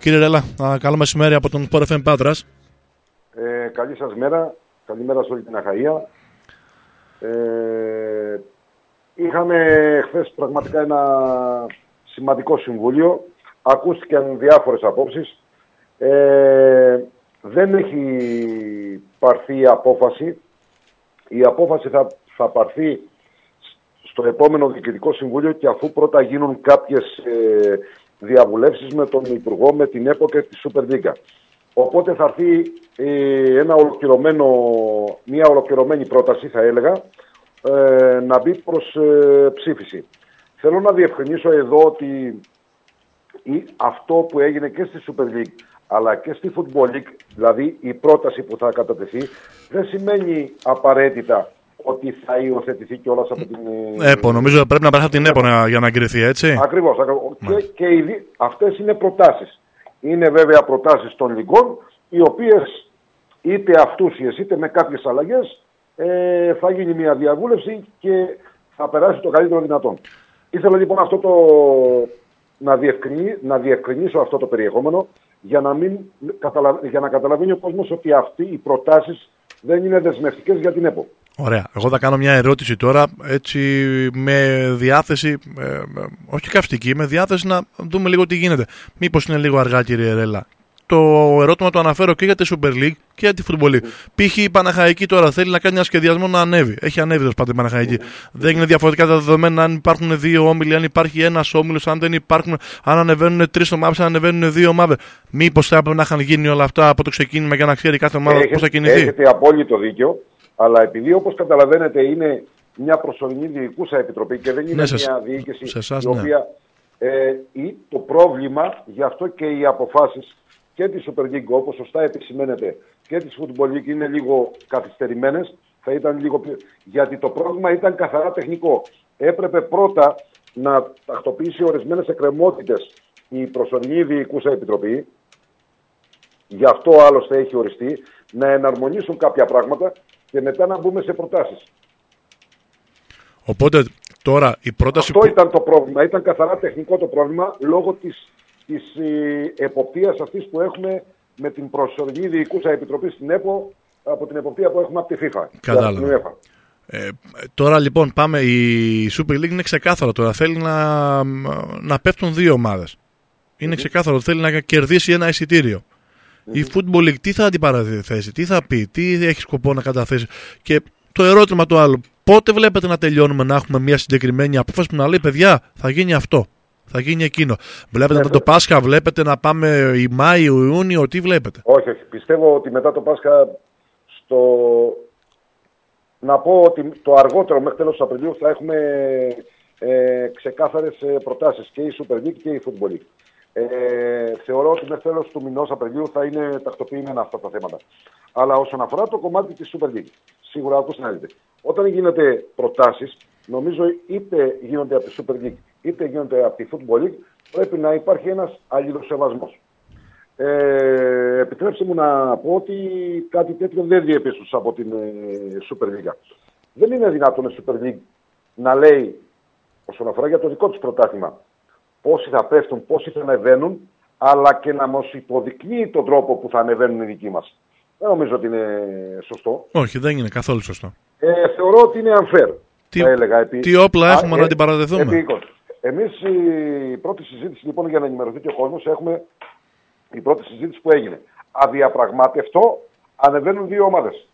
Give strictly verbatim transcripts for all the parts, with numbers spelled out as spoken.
Κύριε Ρέλα, καλό μεσημέρι από τον Sport εφ εμ Πάτρας. Ε, καλή σας μέρα, καλημέρα σε όλη την Αχαΐα. Ε, είχαμε χθες πραγματικά ένα σημαντικό συμβούλιο. Ακούστηκαν διάφορες απόψεις. Ε, δεν έχει πάρθει απόφαση. Η απόφαση θα, θα πάρθει στο επόμενο Διοικητικό Συμβούλιο και αφού πρώτα γίνουν κάποιες ε, διαβουλεύσεις με τον Υπουργό, με την ΕΠΟ και τη Super League. Οπότε θα έρθει ε, ένα ολοκληρωμένο, μια ολοκληρωμένη πρόταση, θα έλεγα, ε, να μπει προς ε, ψήφιση. Θέλω να διευκρινίσω εδώ ότι η, αυτό που έγινε και στη Super League αλλά και στη Football League, δηλαδή η πρόταση που θα κατατεθεί, δεν σημαίνει απαραίτητα ότι θα υιοθετηθεί κιόλας από την ΕΠΟ. Νομίζω πρέπει να περάσει από την ΕΠΟ για να εγκριθεί, έτσι. Ακριβώς. ακριβώς. Και, και οι, αυτές είναι προτάσεις. Είναι βέβαια προτάσεις των λιγκών, οι οποίες είτε αυτούσιες είτε με κάποιες αλλαγές ε, θα γίνει μια διαβούλευση και θα περάσει το καλύτερο δυνατόν. Ήθελα λοιπόν αυτό το, να, διευκρινί, να διευκρινίσω αυτό το περιεχόμενο για να, μην, για να καταλαβαίνει ο κόσμος ότι αυτοί οι προτάσεις δεν είναι δεσμευτικές για την ΕΠΟ. Ωραία. Εγώ θα κάνω μια ερώτηση τώρα, έτσι με διάθεση, ε, όχι καυστική, με διάθεση να δούμε λίγο τι γίνεται. Μήπως είναι λίγο αργά, κύριε Ρέλα. Το ερώτημα το αναφέρω και για τη Super League και για τη Football League. Mm. Π.χ. η Παναχαϊκή τώρα θέλει να κάνει ένα σχεδιασμό να ανέβει. Έχει ανέβει τέλος πάντων η Παναχαϊκή. Mm. Δεν είναι διαφορετικά τα δεδομένα αν υπάρχουν δύο όμιλοι, αν υπάρχει ένας όμιλος, αν δεν υπάρχουν, αν ανεβαίνουν τρεις ομάδες, αν ανεβαίνουν δύο ομάδες. Μήπως θα έπρεπε να είχαν γίνει όλα αυτά από το ξεκίνημα για να ξέρει κάθε ομάδα πώς θα κινηθεί. Έχετε απόλυτο δίκιο. Αλλά επειδή, όπως καταλαβαίνετε, είναι μια προσωρινή διοικούσα επιτροπή και δεν είναι ναι, μια διοίκηση σε εσάς, η οποία ναι. ε, ή το πρόβλημα, γι' αυτό και οι αποφάσεις και τη Super League, όπως σωστά επισημαίνεται, και τη Football League είναι λίγο καθυστερημένες, θα ήταν λίγο πιο... γιατί το πρόβλημα ήταν καθαρά τεχνικό. Έπρεπε πρώτα να τακτοποιήσει ορισμένες εκκρεμότητες η προσωρινή διοικούσα επιτροπή, γι' αυτό άλλωστε έχει οριστεί, να εναρμονίσουν κάποια πράγματα και μετά να μπούμε σε προτάσεις. Οπότε τώρα η πρόταση... Αυτό που... ήταν το πρόβλημα. Ήταν καθαρά τεχνικό το πρόβλημα λόγω της, της ε, εποπτείας αυτής που έχουμε με την προσωρινή διοικούσα επιτροπή στην ΕΠΟ από την εποπτεία που έχουμε από τη FIFA. Κατάλαβα. Ε, τώρα λοιπόν πάμε, η Super League είναι ξεκάθαρο τώρα. Θέλει να, να πέφτουν δύο ομάδες. Είναι mm-hmm. ξεκάθαρο. Θέλει να κερδίσει ένα εισιτήριο. Mm-hmm. Η Football League τι θα αντιπαραθέσει, τι θα πει, τι έχει σκοπό να καταθέσει. Και το ερώτημα το άλλο, πότε βλέπετε να τελειώνουμε να έχουμε μια συγκεκριμένη απόφαση που να λέει παιδιά θα γίνει αυτό, θα γίνει εκείνο. Βλέπετε μετά το Πάσχα, βλέπετε να πάμε η Μάιο, Ιούνιο, τι βλέπετε? Όχι, όχι. Πιστεύω ότι μετά το Πάσχα στο... να πω ότι το αργότερο μέχρι τέλος του Απριλίου θα έχουμε ε, ξεκάθαρες προτάσεις και η Super League και η Football League. Ε, θεωρώ ότι μέχρι τέλος του μηνός Απριλίου θα είναι τακτοποιημένα αυτά τα θέματα. Αλλά όσον αφορά το κομμάτι της Super League, σίγουρα ακούστε να δείτε. Όταν γίνονται προτάσεις, νομίζω είτε γίνονται από τη Super League είτε γίνονται από τη Football League, πρέπει να υπάρχει ένας αλληλοσεβασμός. Ε, επιτρέψτε μου να πω ότι κάτι τέτοιο δεν διεπίστωσα από την ε, Super League. Δεν είναι δυνατόν η Super League να λέει, όσον αφορά για το δικό της πρωτάθλημα, πόσοι θα πέφτουν, πόσοι θα ανεβαίνουν, αλλά και να μας υποδεικνύει τον τρόπο που θα ανεβαίνουν οι δικοί μας. Δεν νομίζω ότι είναι σωστό. Όχι, δεν είναι καθόλου σωστό. Ε, θεωρώ ότι είναι unfair. Τι, θα έλεγα, επί... τι όπλα έχουμε Α, ε, να την παραδεθούμε. Εμείς η πρώτη συζήτηση, λοιπόν, για να ενημερωθεί και ο κόσμος, έχουμε η πρώτη συζήτηση που έγινε. Αδιαπραγμάτευτο, ανεβαίνουν δύο ομάδες.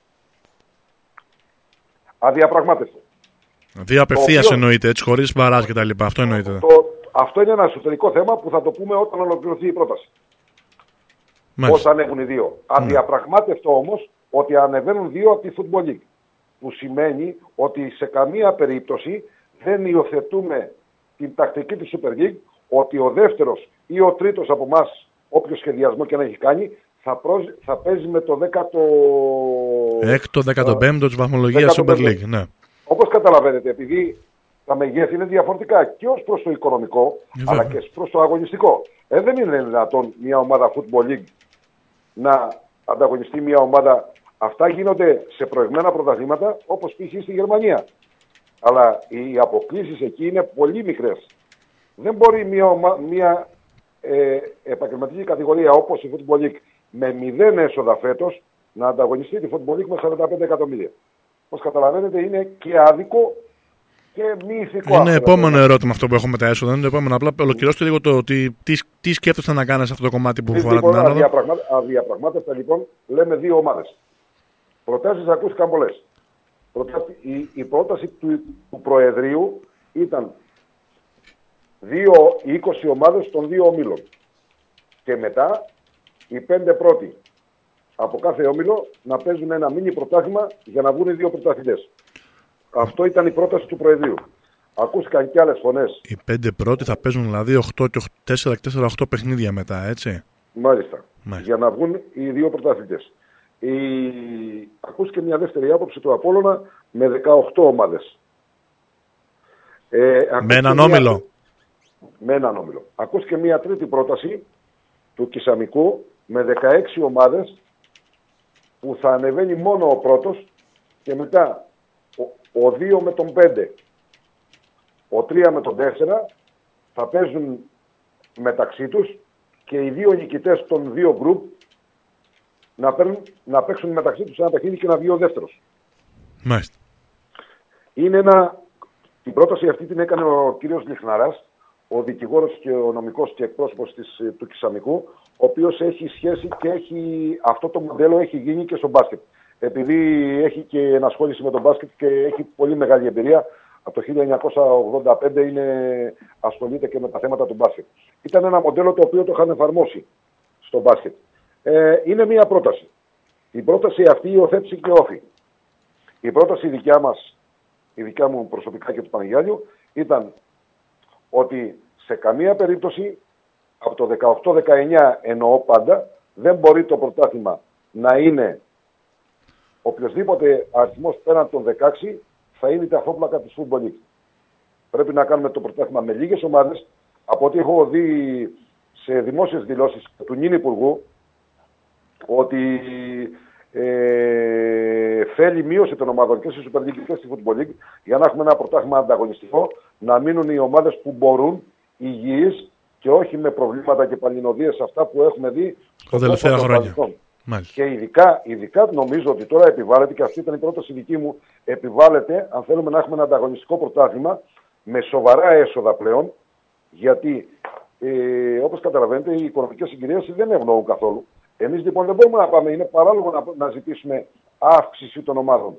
Αδιαπραγμάτευτο. Δύο απευθείας οποίο... εννοείται, έτσι, χωρίς μπαράζ και τα λοιπά. Αυτό εννοείται. Το... Αυτό είναι ένα εσωτερικό θέμα που θα το πούμε όταν ολοκληρωθεί η πρόταση. Πώς ανέβουν οι δύο. Mm. Αδιαπραγμάτευτο όμως ότι ανεβαίνουν δύο από τη Football League. Που σημαίνει ότι σε καμία περίπτωση δεν υιοθετούμε την τακτική της Super League ότι ο δεύτερος ή ο τρίτος από εμάς, όποιο σχεδιασμό και να έχει κάνει, θα, προζ... θα παίζει με το δέκατο... Έκτο, δεκαπέμπτο της βαθμολογίας Super League. Ναι. Όπως καταλαβαίνετε, επειδή τα μεγέθη είναι διαφορετικά και ως προς το οικονομικό, Βέβαια. αλλά και προς το αγωνιστικό. Ε, δεν είναι δυνατόν μια ομάδα Football League να ανταγωνιστεί μια ομάδα. Αυτά γίνονται σε προηγμένα πρωταθλήματα, όπως π.χ. στη Γερμανία. Αλλά οι αποκλήσεις εκεί είναι πολύ μικρές. Δεν μπορεί μια, ομα... μια ε, επαγγελματική κατηγορία όπως η Football League με μηδέν έσοδα φέτος να ανταγωνιστεί τη Football League με σαράντα πέντε εκατομμύρια. Όπως καταλαβαίνετε είναι και άδικο και μη ηθικό. Είναι επόμενο ερώτημα αυτό που έχω με τα έσοδα. Είναι το επόμενο. Απλά ολοκληρώστε λίγο το ότι τι, τι σκέφτεστε να κάνετε σε αυτό το κομμάτι που φορά την άνοδο. Αδιαπραγμάτευτα λοιπόν λέμε δύο ομάδες. Προτάσεις ακούστηκαν πολλές. Η, η πρόταση του, του Προεδρείου ήταν δύο, είκοσι ομάδες των δύο ομίλων. Και μετά οι πέντε πρώτοι από κάθε όμιλο να παίζουν ένα μίνι πρωτάθλημα για να βγουν οι δύο πρωταθλητές. Αυτό ήταν η πρόταση του Προεδρείου. Ακούστηκαν και άλλες φωνές. Οι πέντε πρώτοι θα παίζουν δηλαδή οκτώ και τέσσερα και τέσσερα οκτώ παιχνίδια μετά, έτσι. Μάλιστα. Μάλιστα. Για να βγουν οι δύο πρωταθλητές. Η... Ακούστηκε μια δεύτερη άποψη του Απόλλωνα με δεκαοκτώ ομάδες. Ε, με έναν μια... όμιλο. Με έναν όμιλο. Ακούστηκε μια τρίτη πρόταση του Κισαμικού με δεκαέξι ομάδες που θα ανεβαίνει μόνο ο πρώτος και μετά ο, ο δύο με τον πέντε, ο τρία με τον τέσσερα θα παίζουν μεταξύ τους και οι δύο νικητές των δύο γκρουπ να, παίρνουν, να παίξουν μεταξύ τους ένα παιχνίδι και να βγει ο δεύτερος. Μάλιστα. Είναι ένα... Την πρόταση αυτή την έκανε ο κύριος Λιχναράς, ο δικηγόρος και ο νομικός και εκπρόσωπος της, του Κισαμικού, ο οποίος έχει σχέση και έχει, αυτό το μοντέλο έχει γίνει και στο μπάσκετ. Επειδή έχει και ενασχόληση με τον μπάσκετ και έχει πολύ μεγάλη εμπειρία, από το χίλια εννιακόσια ογδόντα πέντε είναι, ασχολείται και με τα θέματα του μπάσκετ. Ήταν ένα μοντέλο το οποίο το είχαν εφαρμόσει στο μπάσκετ. Ε, είναι μία πρόταση. Η πρόταση αυτή υιοθέτησε και όφη. Η πρόταση δικιά μας, η δικιά μου προσωπικά και του Παναγιάλιου, ήταν ότι σε καμία περίπτωση από το δεκαοκτώ δεκαεννιά εννοώ πάντα, δεν μπορεί το πρωτάθλημα να είναι οποιοσδήποτε αριθμός πέραν των δεκαέξι θα είναι η ταχόπλακα της Football League. Πρέπει να κάνουμε το πρωτάθλημα με λίγες ομάδες. Από ό,τι έχω δει σε δημόσιες δηλώσεις του νυν Υπουργού ότι ε, θέλει μείωση των ομάδων και στη Super League και στη Football League για να έχουμε ένα πρωτάθλημα ανταγωνιστικό, να μείνουν οι ομάδες που μπορούν υγιείς και όχι με προβλήματα και παλινοδίες αυτά που έχουμε δει τα τελευταία χρόνια. Και ειδικά, ειδικά νομίζω ότι τώρα επιβάλλεται, και αυτή ήταν η πρόταση δική μου, επιβάλλεται αν θέλουμε να έχουμε ένα ανταγωνιστικό πρωτάθλημα με σοβαρά έσοδα πλέον, γιατί ε, όπως καταλαβαίνετε οι οικονομικές συγκυρίες δεν ευνοούν καθόλου. Εμείς λοιπόν δεν μπορούμε να πάμε, είναι παράλογο να, να ζητήσουμε αύξηση των ομάδων.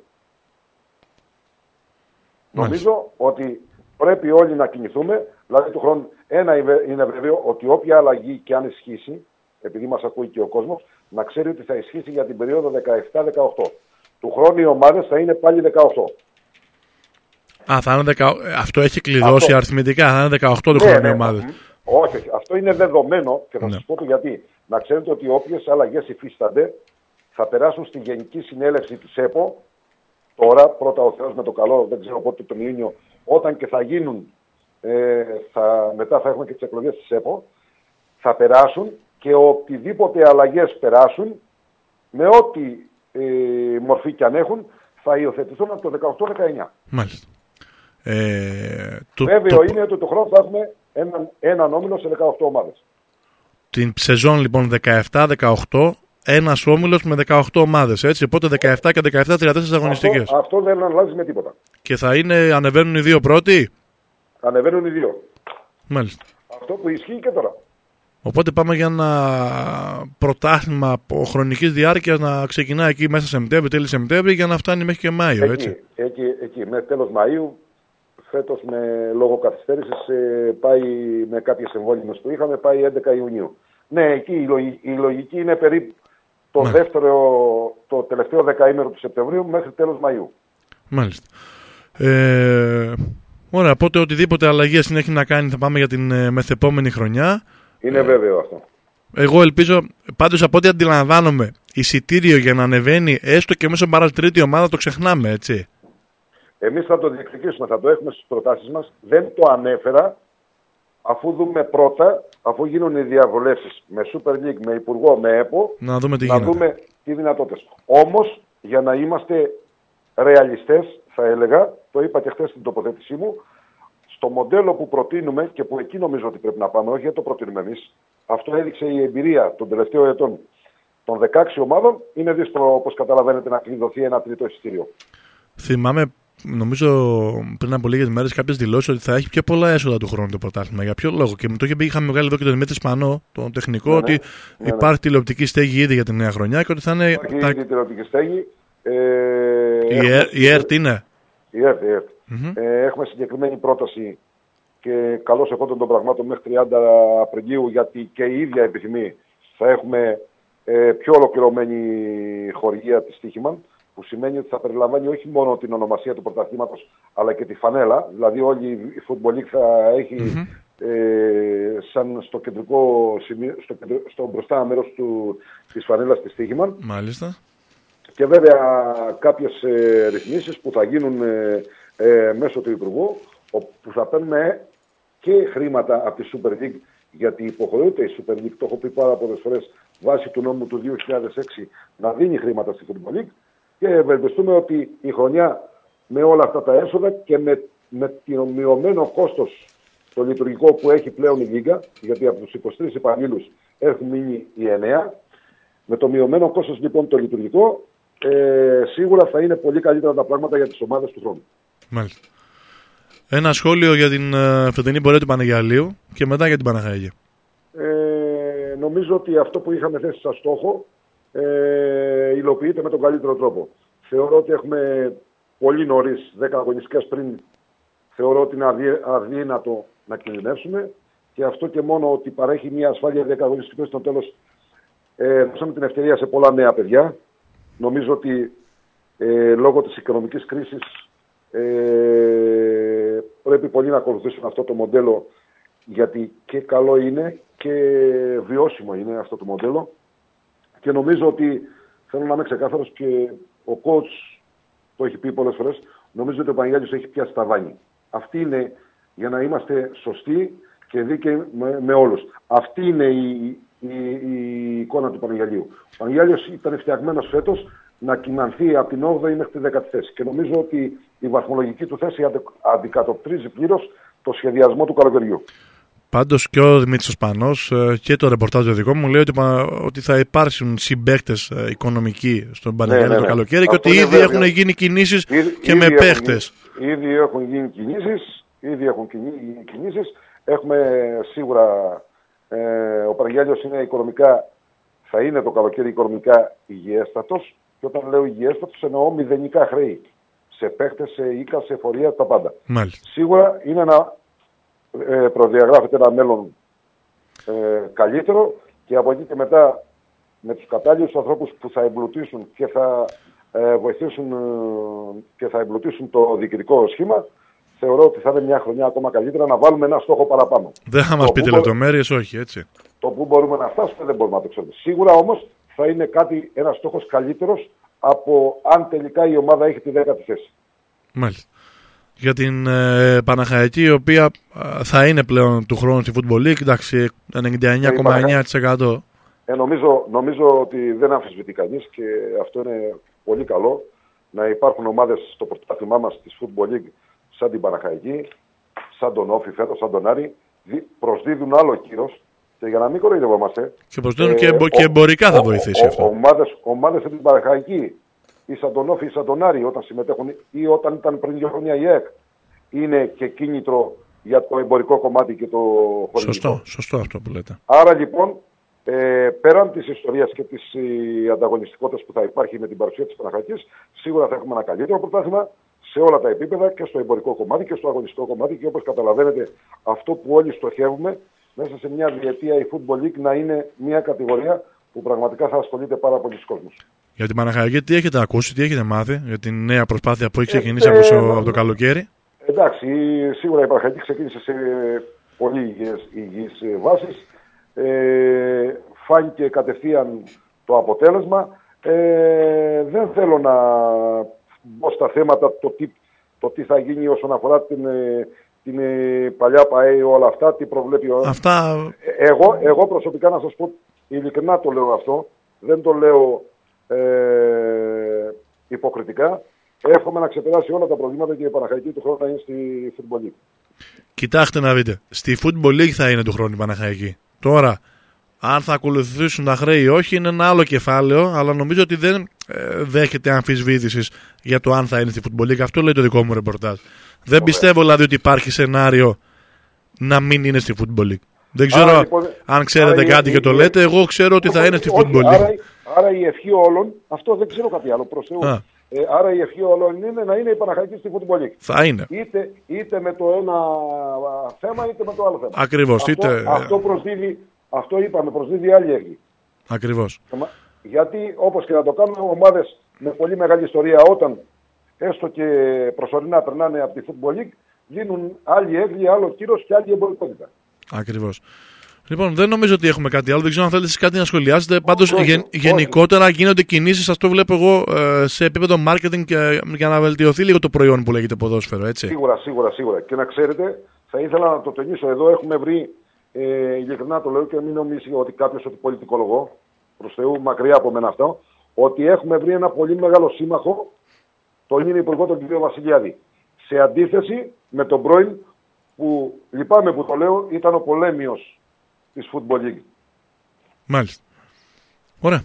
Μάλιστα. Νομίζω ότι πρέπει όλοι να κινηθούμε, δηλαδή του χρόνου ένα είναι βέβαιο ότι όποια αλλαγή και αν ισχύσει, επειδή μας ακούει και ο κόσμος, να ξέρει ότι θα ισχύσει για την περίοδο δεκαεπτά δεκαοκτώ. Του χρόνου οι ομάδες θα είναι πάλι δεκαοκτώ. Α, θα είναι δεκα... Αυτό έχει κλειδώσει αυτό αριθμητικά, θα είναι δεκαοκτώ του ναι, χρόνου οι ναι, ομάδες. Όχι, όχι, αυτό είναι δεδομένο και θα ναι. σας πω το γιατί. Να ξέρετε ότι όποιες αλλαγές υφίστανται θα περάσουν στη Γενική Συνέλευση της ΕΠΟ. Τώρα, πρώτα ο Θεός με το καλό, δεν ξέρω πότε τον Ιούνιο, όταν και θα γίνουν, ε, θα, μετά θα έχουμε και τις εκλογές της ΕΠΟ, θα περάσουν και οτιδήποτε αλλαγές περάσουν, με ό,τι ε, μορφή και αν έχουν, θα υιοθετηθούν από το δεκαοκτώ δεκαεννιά. Μάλιστα. Ε, το, Βέβαιο το... είναι ότι το χρόνο θα έχουμε έναν, έναν όμιλο σε δεκαοκτώ ομάδες. Την σεζόν λοιπόν δεκαεπτά δεκαοκτώ, ένας όμιλος με δεκαοκτώ ομάδες, έτσι. Οπότε δεκαεπτά και δεκαεπτά τριάντα τέσσερα αγωνιστικές. Αυτό, αυτό δεν αλλάζει με τίποτα. Και θα είναι, ανεβαίνουν οι δύο πρώτοι. Ανεβαίνουν οι δύο. Μάλιστα. Αυτό που ισχύει και τώρα. Οπότε πάμε για ένα πρωτάθλημα χρονικής διάρκειας να ξεκινάει εκεί μέσα Σεπτέμβρη, τέλη Σεπτέμβρη, για να φτάνει μέχρι και Μάιο, εκεί, έτσι. Εκεί, εκεί, μέχρι τέλος Μαΐου. Φέτος με λόγω καθυστέρησης πάει με κάποιες εμβόλυμες που είχαμε, πάει έντεκα Ιουνίου. Ναι, εκεί η λογική, η λογική είναι περίπου το ναι. δεύτερο, το τελευταίο δεκαήμερο του Σεπτεμβρίου μέχρι τέλος Μαΐου. Μάλιστα. Ε, ωραία, οπότε οτιδήποτε αλλαγές έχει να κάνει θα πάμε για την ε, μεθεπόμενη χρονιά. Είναι ε, βέβαιο αυτό. Εγώ ελπίζω, πάντως από ό,τι αντιλαμβάνομαι, εισιτήριο για να ανεβαίνει έστω και μέσω παρατρίτη ομάδα το ξεχνάμε, έτσι. Εμείς θα το διεκδικήσουμε, θα το έχουμε στις προτάσεις μας. Δεν το ανέφερα, αφού δούμε πρώτα, αφού γίνουν οι διαβουλεύσεις με Super League, με Υπουργό, με ΕΠΟ, να δούμε τι, να δούμε τι δυνατότητες. Όμως, για να είμαστε ρεαλιστές, θα έλεγα, το είπα και χθες στην τοποθέτησή μου, στο μοντέλο που προτείνουμε και που εκεί νομίζω ότι πρέπει να πάμε, όχι γιατί το προτείνουμε εμείς, αυτό έδειξε η εμπειρία των τελευταίων ετών των δεκαέξι ομάδων. Είναι δύσκολο, όπως καταλαβαίνετε, να κλειδωθεί ένα τρίτο εισιτήριο. Θυμάμαι, νομίζω πριν από λίγες μέρες, κάποιες δηλώσεις ότι θα έχει πιο πολλά έσοδα του χρόνου το πρωτάθλημα. Για ποιο λόγο? Και με το είχε πει, είχαμε βγάλει εδώ και τον Δημήτρη Σπανό, τον τεχνικό, ναι, ότι ναι, υπάρχει ναι. τηλεοπτική στέγη ήδη για τη νέα χρονιά και ότι θα είναι. Υπάρχει τα... ήδη τηλεοπτική στέγη. Ε, η ΕΡΤ είναι. Η ΕΡΤ, η ΕΡΤ. Mm-hmm. Ε, έχουμε συγκεκριμένη πρόταση και καλώς εχόντων των πραγμάτων μέχρι τριάντα Απριλίου, γιατί και η ίδια επιθυμεί, θα έχουμε ε, πιο ολοκληρωμένη χορηγία της Στοίχημαν, που σημαίνει ότι θα περιλαμβάνει όχι μόνο την ονομασία του πρωταθλήματος, αλλά και τη φανέλα. Δηλαδή όλη η Football League θα έχει mm-hmm. ε, σαν στο κεντρικό σημείο, στο, κεντρικό, στο μπροστά μέρος του, της φανέλας της Στοίχημαν. Μάλιστα. Και βέβαια κάποιες ε, ρυθμίσεις που θα γίνουν ε, ε, μέσω του Υπουργού, όπου θα παίρνουμε και χρήματα από τη Super League, γιατί υποχρεούται η Super League, το έχω πει πάρα πολλές φορές, βάσει του νόμου του δύο χιλιάδες έξι, να δίνει χρήματα στη Football League, και ευελπιστούμε ότι η χρονιά με όλα αυτά τα έσοδα και με, με το μειωμένο κόστος το λειτουργικό που έχει πλέον η Λίγκα, γιατί από τους είκοσι τρεις υπαλλήλους έχουν μείνει οι εννέα, με το μειωμένο κόστος λοιπόν το λειτουργικό, ε, σίγουρα θα είναι πολύ καλύτερα τα πράγματα για τις ομάδες του χρόνου. Μάλιστα. Ένα σχόλιο για την uh, φετινή πορεία του Πανεγιαλείου και μετά για την Παναχαϊκή. Ε, νομίζω ότι αυτό που είχαμε θέσει σαν στόχο ε, υλοποιείται με τον καλύτερο τρόπο. Θεωρώ ότι έχουμε πολύ νωρίς, δέκα αγωνιστικές πριν, θεωρώ ότι είναι αδύνατο να κινδυνεύσουμε, και αυτό και μόνο ότι παρέχει μια ασφάλεια δέκα αγωνιστικές στο τέλος. Ε, δώσαμε την ευκαιρία σε πολλά νέα παιδιά. Νομίζω ότι ε, λόγω της οικονομικής κρίσης ε, πρέπει πολλοί να ακολουθήσουν αυτό το μοντέλο, γιατί και καλό είναι και βιώσιμο είναι αυτό το μοντέλο, και νομίζω ότι, θέλω να είμαι ξεκάθαρος, και ο coach το έχει πει πολλές φορές, νομίζω ότι ο Παναγιώτης έχει πιάσει τα βάνη. Αυτή είναι, για να είμαστε σωστοί και δίκαιοι με, με όλους, αυτή είναι η, η, η εικόνα του Παναγιαλίου. Ο Παναγιάλιος ήταν φτιαγμένος φέτος να κυμανθεί από την όγδοη μέχρι τη δέκατη θέση, και νομίζω ότι η βαθμολογική του θέση αντικατοπτρίζει πλήρως το σχεδιασμό του καλοκαιριού. Πάντως και ο Δημήτρης Σπανός και το ρεπορτάζ το δικό μου λέει ότι, ότι θα υπάρξουν συμπαίκτες οικονομικοί στον Παναγιάλιο ναι, ναι, ναι. το καλοκαίρι, αυτό και ότι ήδη έχουν γίνει κινήσεις ήδη, και ήδη με παίχτες. Ήδη έχουν γίνει κινήσεις, ήδη έχουν γίνει κινήσεις. Έχουμε σίγουρα, ε, ο Παναγιάλιος είναι οικονομικά, θα είναι το καλοκαίρι οικονομικά υγιέστατος, και όταν λέω υγιέστατος εννοώ μηδενικά χρέη. Σε παίχτες, σε οίκα, σε εφορία, τα πάντα. Μάλιστα. Σίγουρα είναι ένα, ε, προδιαγράφεται ένα μέλλον ε, καλύτερο, και από εκεί και μετά με τους κατάλληλους ανθρώπους που θα εμπλουτίσουν και θα ε, βοηθήσουν ε, και θα εμπλουτίσουν το διοικητικό σχήμα, θεωρώ ότι θα είναι μια χρονιά ακόμα καλύτερα, να βάλουμε ένα στόχο παραπάνω. Δεν θα μας πείτε λεπτομέρειες, όχι, έτσι. Το που μπορούμε να φτάσουμε δεν μπορούμε να το ξέρουμε. Σίγουρα όμως θα είναι κάτι, ένας στόχος καλύτερος από αν τελικά η ομάδα έχει τη δέκατη θέση. Μάλιστα. Για την ε, Παναχαϊκή, η οποία ε, θα είναι πλέον του χρόνου στη Football League, εντάξει, ενενήντα εννιά κόμμα εννιά τοις εκατό. Ε, νομίζω, νομίζω ότι δεν αμφισβητεί κανείς, και αυτό είναι πολύ καλό, να υπάρχουν ομάδες στο πρωτάθλημά μας της Football League σαν την Παναχαϊκή, σαν τον Όφη φέτος, σαν τον Άρη, προσδίδουν άλλο κύρος, και για να μην κοροϊδευόμαστε. Και προσδίδουν ε, και, εμπο, και εμπορικά θα βοηθήσει ο, αυτό. Ομάδες, ομάδες σαν την Παναχαϊκή, ή σαν τον Όφη ή σαν τον Άρη, όταν συμμετέχουν, ή όταν ήταν πριν δύο χρόνια η ΕΚ, είναι και κίνητρο για το εμπορικό κομμάτι και το χορηγικό. Σωστό, σωστό αυτό που λέτε. Άρα λοιπόν, ε, πέραν της ιστορίας και της ε, ανταγωνιστικότητας που θα υπάρχει με την παρουσία της Παναχαϊκής, σίγουρα θα έχουμε ένα καλύτερο πρωτάθλημα σε όλα τα επίπεδα, και στο εμπορικό κομμάτι και στο αγωνιστικό κομμάτι, και όπως καταλαβαίνετε, αυτό που όλοι στοχεύουμε, μέσα σε μια διετία η Football League να είναι μια κατηγορία που πραγματικά θα ασχολείται πάρα πολύ κόσμος. Για την Παναχαϊκή, τι έχετε ακούσει, τι έχετε μάθει για την νέα προσπάθεια που έχει ξεκινήσει ε, από, ε, από το καλοκαίρι? Εντάξει, σίγουρα η Παναχαϊκή ξεκίνησε σε πολύ υγιείς, υγιείς βάσεις. Ε, φάνηκε κατευθείαν το αποτέλεσμα. Ε, δεν θέλω να μπω στα θέματα το τι, το τι θα γίνει όσον αφορά την, την παλιά ΠΑΕ, όλα αυτά, τι προβλέπει. Αυτά... Εγώ, εγώ προσωπικά να σας πω, ειλικρινά το λέω αυτό, δεν το λέω ε, υποκριτικά. Εύχομαι να ξεπεράσει όλα τα προβλήματα και η Παναχαϊκή του χρόνου να είναι στη Football League. Κοιτάξτε να δείτε, στη Football League θα είναι του χρόνου η Παναχαϊκή. Τώρα, Αν θα ακολουθήσουν τα χρέη ή όχι είναι ένα άλλο κεφάλαιο, αλλά νομίζω ότι δεν ε, δέχεται αμφισβήτησης για το αν θα είναι στη Football League. Αυτό λέει το δικό μου ρεπορτάζ. Δεν Ωραία. πιστεύω δηλαδή ότι υπάρχει σενάριο να μην είναι στη Football League. Δεν ξέρω άρα, λοιπόν, αν ξέρετε κάτι η, και το η, λέτε, εγώ ξέρω ότι θα είναι στη Football League. Άρα, άρα η ευχή όλων, αυτό δεν ξέρω κάτι άλλο προς Θεού. Ε, άρα η ευχή όλων είναι να είναι η Παναχαϊκή στη Football League. Θα είναι. Είτε, είτε με το ένα θέμα είτε με το άλλο θέμα. Ακριβώς. Αυτό, είτε... αυτό, προσδίδει, αυτό είπαμε, προσδίδει άλλη έγκλη. Ακριβώς. Γιατί όπως και να το κάνουμε, ομάδες με πολύ μεγάλη ιστορία όταν έστω και προσωρινά περνάνε από τη Football League δίνουν άλλη έγκλη, άλλο κύρος και άλλη εμπορικότητα. Ακριβώς. Λοιπόν, δεν νομίζω ότι έχουμε κάτι άλλο. Δεν ξέρω αν θέλετε κάτι να σχολιάσετε. Πάντως, όχι, γεν, όχι. γενικότερα γίνονται κινήσεις, αυτό βλέπω εγώ, ε, σε επίπεδο marketing και, για να βελτιωθεί λίγο το προϊόν που λέγεται ποδόσφαιρο, έτσι. Σίγουρα, σίγουρα, σίγουρα. Και να ξέρετε, θα ήθελα να το τονίσω εδώ. Έχουμε βρει, ε, ειλικρινά το λέω και μην νομίζει ότι κάποιος ότι πολιτικολογώ, προς Θεού, μακριά από μένα αυτό, ότι έχουμε βρει ένα πολύ μεγάλο σύμμαχο, τον είναι υπουργό τον κύριο Βασιλιάδη. Σε αντίθεση με τον πρώην, που λυπάμαι που το λέω, ήταν ο πολέμιος της Football League. Μάλιστα. Ωραία.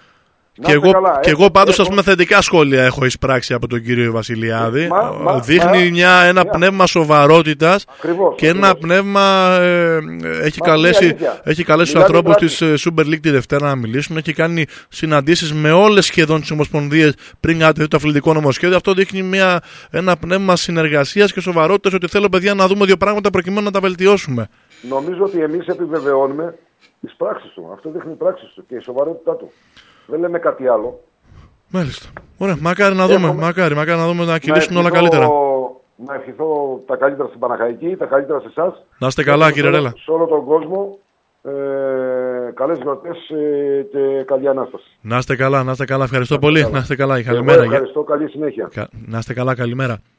Και εγώ, καλά, και εγώ πάντως έχω... ας πούμε θετικά σχόλια έχω εισπράξει από τον κύριο Βασιλιάδη. Μα, μα, Δείχνει μα, μια, ένα μα, πνεύμα σοβαρότητας ακριβώς, και ακριβώς. ένα πνεύμα ε, έχει, μα, καλέσει, έχει καλέσει τους ανθρώπους της Super League τη Δευτέρα να μιλήσουν. Έχει κάνει συναντήσεις με όλες σχεδόν τις ομοσπονδίες πριν κατατεθεί το αθλητικό νομοσχέδιο. Αυτό δείχνει μια, ένα πνεύμα συνεργασίας και σοβαρότητας ότι θέλω παιδιά να δούμε δύο πράγματα προκειμένου να τα βελτιώσουμε. Νομίζω ότι εμείς επιβεβαιώνουμε τις πράξεις του. Αυτό δείχνει οι πράξεις του και η σοβαρότητά του. Δεν λέμε κάτι άλλο. Μάλιστα. Ωραία. Μακάρι να δούμε. Έχουμε... Μακάρι, μακάρι να δούμε να κυλήσουν όλα καλύτερα. Να ευχηθώ τα καλύτερα στην Παναχαϊκή, τα καλύτερα σε εσάς. Να είστε καλά, κύριε Ρέλα. Σε όλο τον κόσμο. Ε, καλές γιορτές ε, και καλή Ανάσταση. Να είστε καλά, να είστε καλά. Ευχαριστώ πολύ. Καλά. Να είστε καλά. Καλημέρα. Ευχαριστώ. Καλή συνέχεια. Να είστε καλά. Καλημέρα.